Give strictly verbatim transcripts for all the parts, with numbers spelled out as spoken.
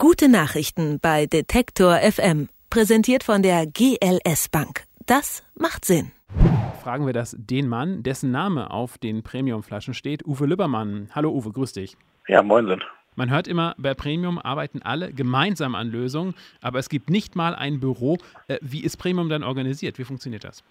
Gute Nachrichten bei Detektor F M. Präsentiert von der G L S Bank. Das macht Sinn. Fragen wir das den Mann, dessen Name auf den Premium-Flaschen steht, Uwe Lübbermann. Hallo Uwe, grüß dich. Ja, moin. Man hört immer, bei Premium arbeiten alle gemeinsam an Lösungen, aber es gibt nicht mal ein Büro. Wie ist Premium dann organisiert? Wie funktioniert das?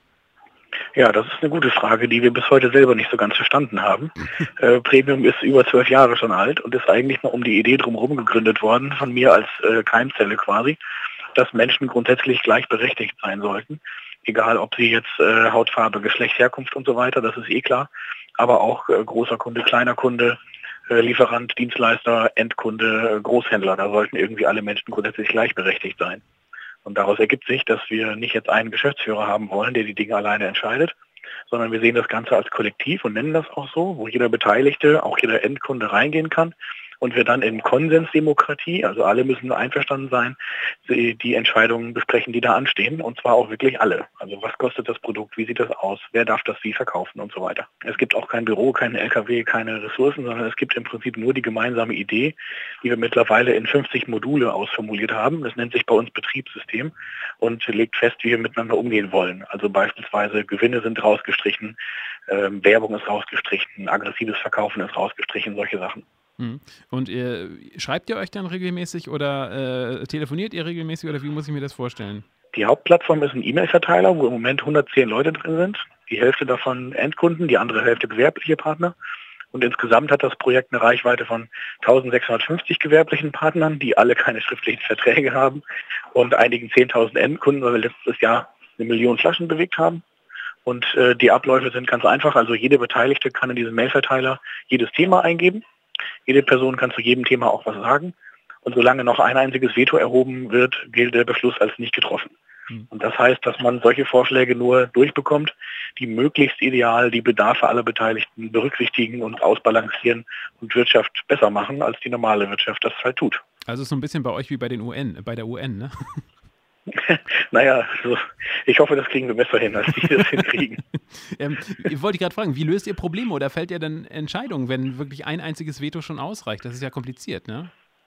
Ja, das ist eine gute Frage, die wir bis heute selber nicht so ganz verstanden haben. äh, Premium ist über zwölf Jahre schon alt und ist eigentlich nur um die Idee drumherum gegründet worden, von mir als äh, Keimzelle quasi, dass Menschen grundsätzlich gleichberechtigt sein sollten. Egal, ob sie jetzt äh, Hautfarbe, Geschlecht, Herkunft und so weiter, das ist eh klar. Aber auch äh, großer Kunde, kleiner Kunde, äh, Lieferant, Dienstleister, Endkunde, äh, Großhändler, da sollten irgendwie alle Menschen grundsätzlich gleichberechtigt sein. Und daraus ergibt sich, dass wir nicht jetzt einen Geschäftsführer haben wollen, der die Dinge alleine entscheidet, sondern wir sehen das Ganze als Kollektiv und nennen das auch so, wo jeder Beteiligte, auch jeder Endkunde reingehen kann und wir dann in Konsensdemokratie, also alle müssen einverstanden sein, die, die Entscheidungen besprechen, die da anstehen, und zwar auch wirklich alle. Also was kostet das Produkt, wie sieht das aus, wer darf das wie verkaufen und so weiter. Es gibt auch kein Büro, keinen L K W, keine Ressourcen, sondern es gibt im Prinzip nur die gemeinsame Idee, die wir mittlerweile in fünfzig Module ausformuliert haben. Das nennt sich bei uns Betriebssystem und legt fest, wie wir miteinander umgehen wollen. Also beispielsweise Gewinne sind rausgestrichen, äh, Werbung ist rausgestrichen, aggressives Verkaufen ist rausgestrichen, solche Sachen. Und ihr, schreibt ihr euch dann regelmäßig oder äh, telefoniert ihr regelmäßig oder wie muss ich mir das vorstellen? Die Hauptplattform ist ein E-Mail-Verteiler, wo im Moment hundertzehn Leute drin sind. Die Hälfte davon Endkunden, die andere Hälfte gewerbliche Partner. Und insgesamt hat das Projekt eine Reichweite von eintausendsechshundertfünfzig gewerblichen Partnern, die alle keine schriftlichen Verträge haben, und einigen zehntausend Endkunden, weil wir letztes Jahr eine Million Flaschen bewegt haben. Und äh, die Abläufe sind ganz einfach. Also jede Beteiligte kann in diesem Mail-Verteiler jedes Thema eingeben. Jede Person kann zu jedem Thema auch was sagen. Und solange noch ein einziges Veto erhoben wird, gilt der Beschluss als nicht getroffen. Mhm. Und das heißt, dass man solche Vorschläge nur durchbekommt, die möglichst ideal die Bedarfe aller Beteiligten berücksichtigen und ausbalancieren und Wirtschaft besser machen, als die normale Wirtschaft das halt tut. Also so ein bisschen bei euch wie bei den U N, bei der U N, ne? Naja, also ich hoffe, das kriegen wir besser hin, als die das hinkriegen. ähm, ich wollte gerade fragen, wie löst ihr Probleme oder fällt ihr dann Entscheidungen, wenn wirklich ein einziges Veto schon ausreicht? Das ist ja kompliziert, ne?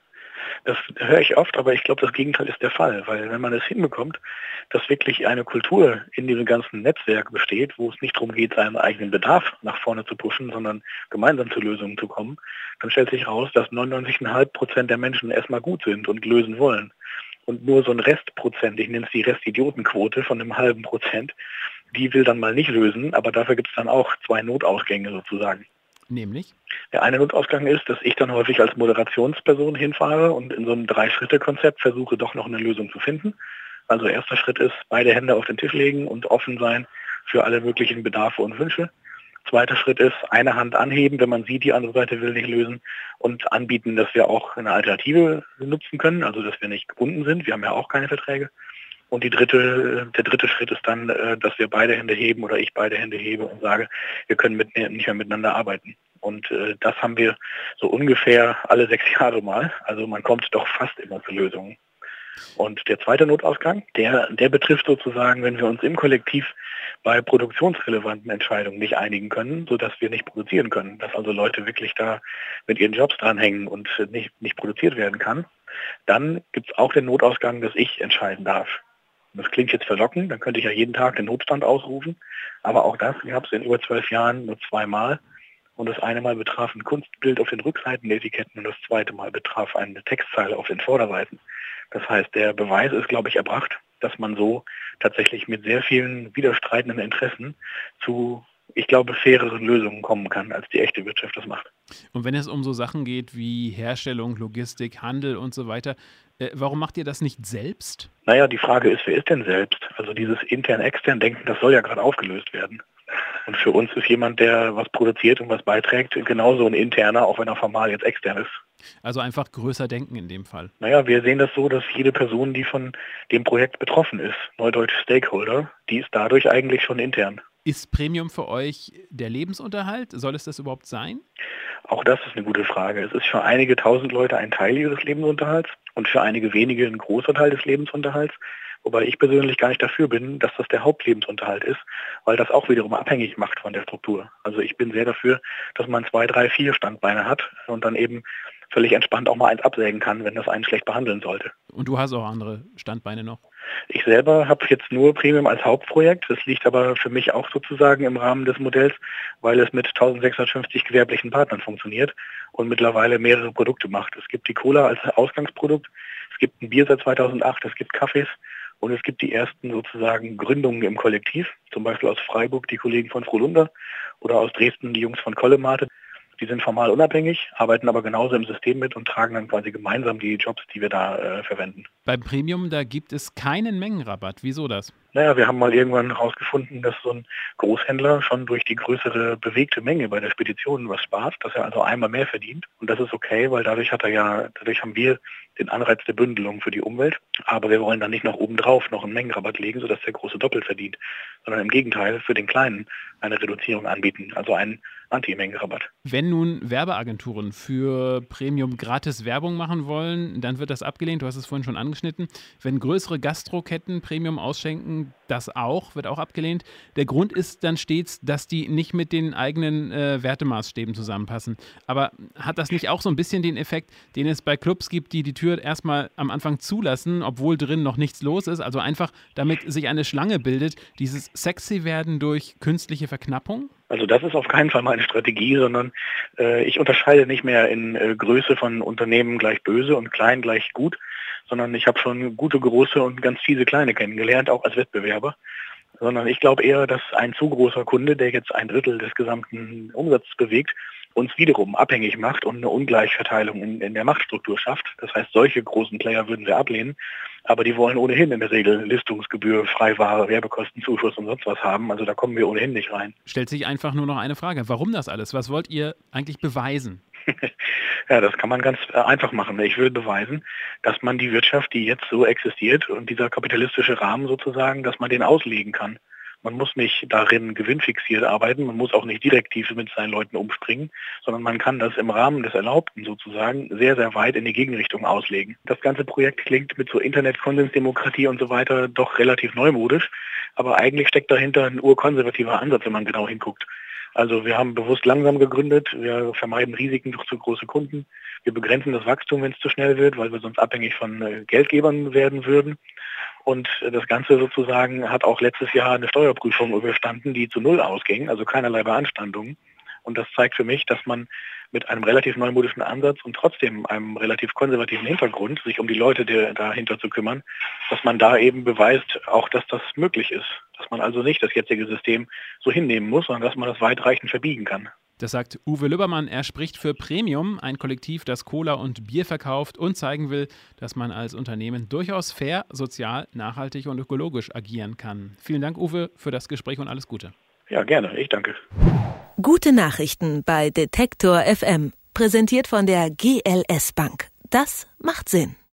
Das höre ich oft, aber ich glaube, das Gegenteil ist der Fall, weil wenn man es hinbekommt, dass wirklich eine Kultur in diesem ganzen Netzwerk besteht, wo es nicht darum geht, seinen eigenen Bedarf nach vorne zu pushen, sondern gemeinsam zu Lösungen zu kommen, dann stellt sich heraus, dass neunundneunzig Komma fünf Prozent der Menschen erstmal gut sind und lösen wollen. Und nur so ein Restprozent, ich nenne es die Restidiotenquote von einem halben Prozent, die will dann mal nicht lösen, aber dafür gibt es dann auch zwei Notausgänge sozusagen. Nämlich? Der eine Notausgang ist, dass ich dann häufig als Moderationsperson hinfahre und in so einem Drei-Schritte-Konzept versuche, doch noch eine Lösung zu finden. Also erster Schritt ist, beide Hände auf den Tisch legen und offen sein für alle möglichen Bedarfe und Wünsche. Zweiter Schritt ist, eine Hand anheben, wenn man sieht, die andere Seite will nicht lösen, und anbieten, dass wir auch eine Alternative nutzen können, also dass wir nicht gebunden sind. Wir haben ja auch keine Verträge. Und die dritte, der dritte Schritt ist dann, dass wir beide Hände heben oder ich beide Hände hebe und sage, wir können mit, nicht mehr miteinander arbeiten. Und äh, das haben wir so ungefähr alle sechs Jahre mal. Also man kommt doch fast immer zu Lösungen. Und der zweite Notausgang, der, der betrifft sozusagen, wenn wir uns im Kollektiv bei produktionsrelevanten Entscheidungen nicht einigen können, sodass wir nicht produzieren können, dass also Leute wirklich da mit ihren Jobs dranhängen und nicht, nicht produziert werden kann, dann gibt es auch den Notausgang, dass ich entscheiden darf. Das klingt jetzt verlockend, dann könnte ich ja jeden Tag den Notstand ausrufen, aber auch das gab es in über zwölf Jahren nur zweimal. Und das eine Mal betraf ein Kunstbild auf den Rückseiten der Etiketten und das zweite Mal betraf eine Textzeile auf den Vorderseiten. Das heißt, der Beweis ist, glaube ich, erbracht, dass man so tatsächlich mit sehr vielen widerstreitenden Interessen zu, ich glaube, faireren Lösungen kommen kann, als die echte Wirtschaft das macht. Und wenn es um so Sachen geht wie Herstellung, Logistik, Handel und so weiter, äh, warum macht ihr das nicht selbst? Naja, die Frage ist, wer ist denn selbst? Also dieses intern-extern-Denken, das soll ja gerade aufgelöst werden. Und für uns ist jemand, der was produziert und was beiträgt, genauso ein interner, auch wenn er formal jetzt extern ist. Also einfach größer denken in dem Fall. Naja, wir sehen das so, dass jede Person, die von dem Projekt betroffen ist, neudeutsch Stakeholder, die ist dadurch eigentlich schon intern. Ist Premium für euch der Lebensunterhalt? Soll es das überhaupt sein? Auch das ist eine gute Frage. Es ist für einige tausend Leute ein Teil ihres Lebensunterhalts und für einige wenige ein großer Teil des Lebensunterhalts. Wobei ich persönlich gar nicht dafür bin, dass das der Hauptlebensunterhalt ist, weil das auch wiederum abhängig macht von der Struktur. Also ich bin sehr dafür, dass man zwei, drei, vier Standbeine hat und dann eben völlig entspannt auch mal eins absägen kann, wenn das einen schlecht behandeln sollte. Und du hast auch andere Standbeine noch? Ich selber habe jetzt nur Premium als Hauptprojekt. Das liegt aber für mich auch sozusagen im Rahmen des Modells, weil es mit eintausendsechshundertfünfzig gewerblichen Partnern funktioniert und mittlerweile mehrere Produkte macht. Es gibt die Cola als Ausgangsprodukt, es gibt ein Bier seit zweitausendacht, es gibt Kaffees und es gibt die ersten sozusagen Gründungen im Kollektiv, zum Beispiel aus Freiburg die Kollegen von Frohlunder oder aus Dresden die Jungs von Kollemate. Die sind formal unabhängig, arbeiten aber genauso im System mit und tragen dann quasi gemeinsam die Jobs, die wir da äh, verwenden. Beim Premium, da gibt es keinen Mengenrabatt. Wieso das? Naja, wir haben mal irgendwann herausgefunden, dass so ein Großhändler schon durch die größere bewegte Menge bei der Spedition was spart, dass er also einmal mehr verdient. Und das ist okay, weil dadurch hat er ja, dadurch haben wir den Anreiz der Bündelung für die Umwelt. Aber wir wollen dann nicht noch obendrauf noch einen Mengenrabatt legen, sodass der Große doppelt verdient, sondern im Gegenteil für den Kleinen eine Reduzierung anbieten, also einen Anti-Mengenrabatt. Wenn nun Werbeagenturen für Premium gratis Werbung machen wollen, dann wird das abgelehnt. Du hast es vorhin schon angeschnitten. Wenn größere Gastroketten Premium ausschenken, das auch, wird auch abgelehnt. Der Grund ist dann stets, dass die nicht mit den eigenen äh, Wertemaßstäben zusammenpassen. Aber hat das nicht auch so ein bisschen den Effekt, den es bei Clubs gibt, die die Tür erstmal am Anfang zulassen, obwohl drin noch nichts los ist? Also einfach, damit sich eine Schlange bildet, dieses Sexy-Werden durch künstliche Verknappung? Also das ist auf keinen Fall meine Strategie, sondern äh, ich unterscheide nicht mehr in äh, Größe von Unternehmen gleich böse und klein gleich gut, sondern ich habe schon gute, große und ganz fiese kleine kennengelernt, auch als Wettbewerber. Sondern ich glaube eher, dass ein zu großer Kunde, der jetzt ein Drittel des gesamten Umsatzes bewegt, uns wiederum abhängig macht und eine Ungleichverteilung in, in der Machtstruktur schafft. Das heißt, solche großen Player würden wir ablehnen, aber die wollen ohnehin in der Regel Listungsgebühr, Freiware, Werbekostenzuschuss und sonst was haben. Also da kommen wir ohnehin nicht rein. Stellt sich einfach nur noch eine Frage. Warum das alles? Was wollt ihr eigentlich beweisen? Ja, das kann man ganz einfach machen. Ich will beweisen, dass man die Wirtschaft, die jetzt so existiert und dieser kapitalistische Rahmen sozusagen, dass man den auslegen kann. Man muss nicht darin gewinnfixiert arbeiten, man muss auch nicht direktiv mit seinen Leuten umspringen, sondern man kann das im Rahmen des Erlaubten sozusagen sehr, sehr weit in die Gegenrichtung auslegen. Das ganze Projekt klingt mit so Internet-Konsensdemokratie und so weiter doch relativ neumodisch, aber eigentlich steckt dahinter ein urkonservativer Ansatz, wenn man genau hinguckt. Also wir haben bewusst langsam gegründet, wir vermeiden Risiken durch zu große Kunden, wir begrenzen das Wachstum, wenn es zu schnell wird, weil wir sonst abhängig von äh, Geldgebern werden würden. Und äh, das Ganze sozusagen hat auch letztes Jahr eine Steuerprüfung überstanden, die zu null ausging, also keinerlei Beanstandungen. Und das zeigt für mich, dass man mit einem relativ neumodischen Ansatz und trotzdem einem relativ konservativen Hintergrund, sich um die Leute der, dahinter zu kümmern, dass man da eben beweist, auch dass das möglich ist. Dass man also nicht das jetzige System so hinnehmen muss, sondern dass man das weitreichend verbiegen kann. Das sagt Uwe Lübbermann. Er spricht für Premium, ein Kollektiv, das Cola und Bier verkauft und zeigen will, dass man als Unternehmen durchaus fair, sozial, nachhaltig und ökologisch agieren kann. Vielen Dank, Uwe, für das Gespräch und alles Gute. Ja, gerne. Ich danke. Gute Nachrichten bei Detektor F M. Präsentiert von der G L S Bank. Das macht Sinn.